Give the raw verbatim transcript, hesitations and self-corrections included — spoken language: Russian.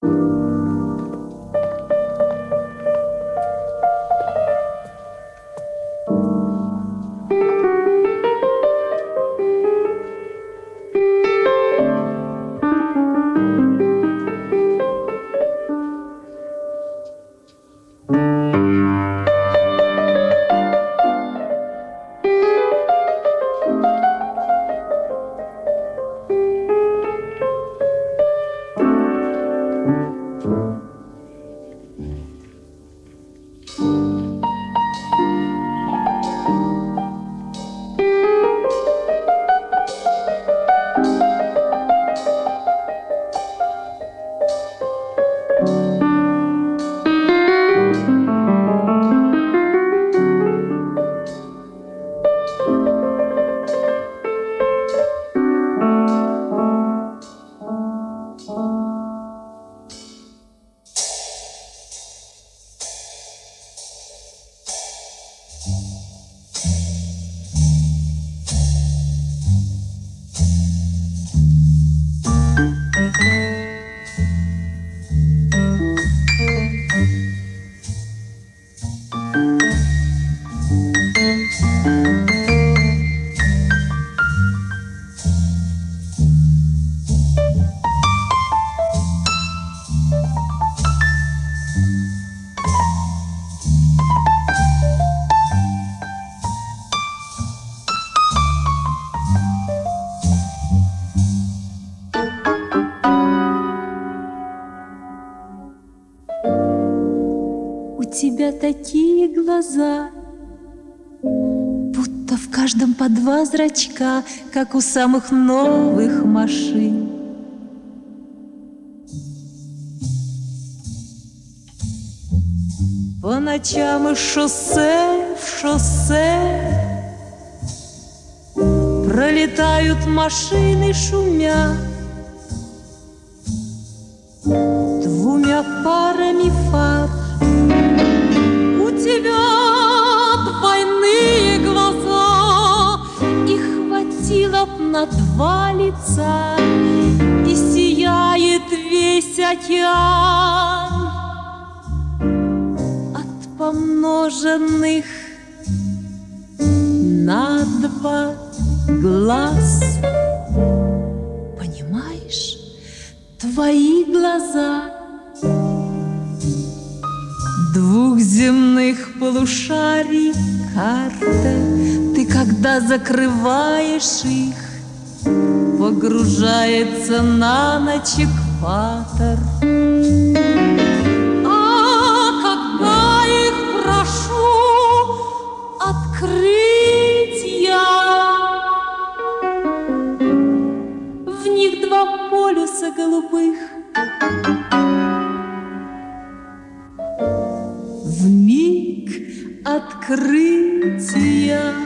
У тебя такие глаза, будто в каждом по два зрачка, как у самых новых машин. По ночам из шоссе в шоссе пролетают машины, шумя двумя парами фар. У тебя двойные глаза, их хватило б на два лица, и сияет весь океан от помноженных на два глаз. Понимаешь, твои глаза двух земных полушарий карта. Ты, когда закрываешь их, погружается на ночь экватор. А когда их прошу открыть я, в них два полюса голубых, в миг открытия.